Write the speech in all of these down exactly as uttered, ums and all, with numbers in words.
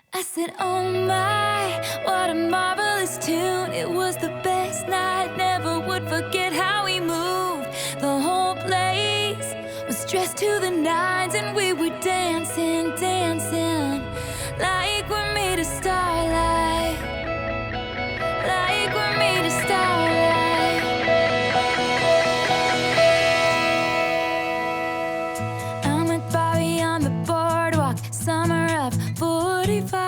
I said, oh my, what a marvelous tune. It was the best night, never would forget how we moved. The whole place was dressed to the nines, and we were dancing, dancing, like we're made of starlight, like we're made of starlight. I'm with Bobby on the boardwalk, summer of forty-five.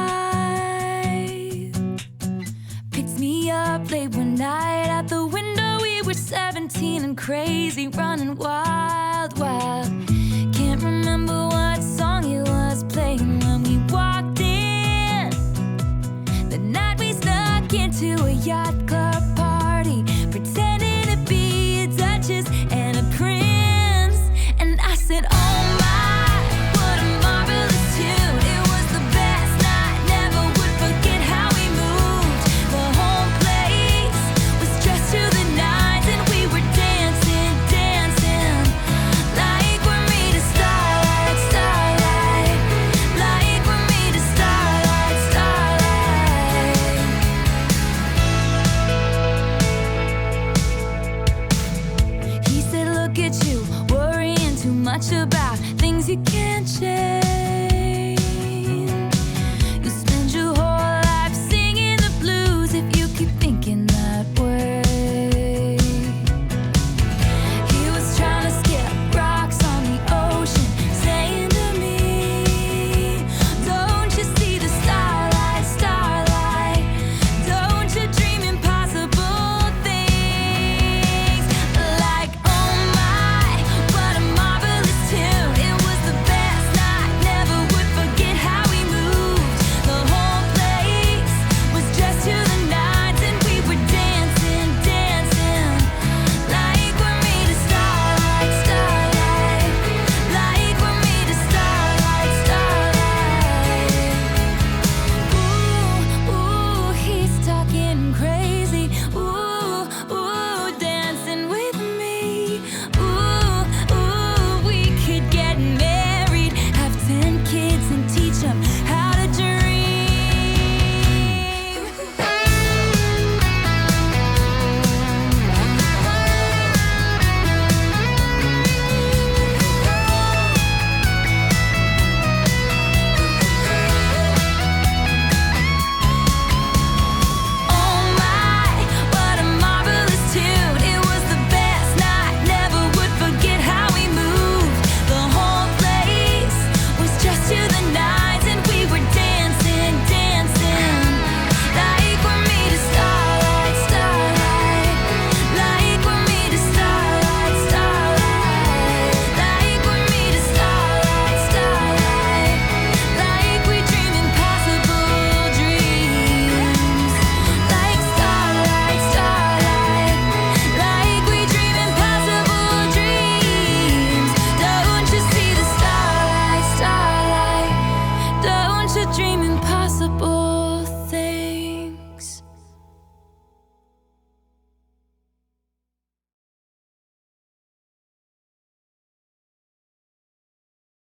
Picks me up late one night, out the window we were seventeen and crazy, running wild.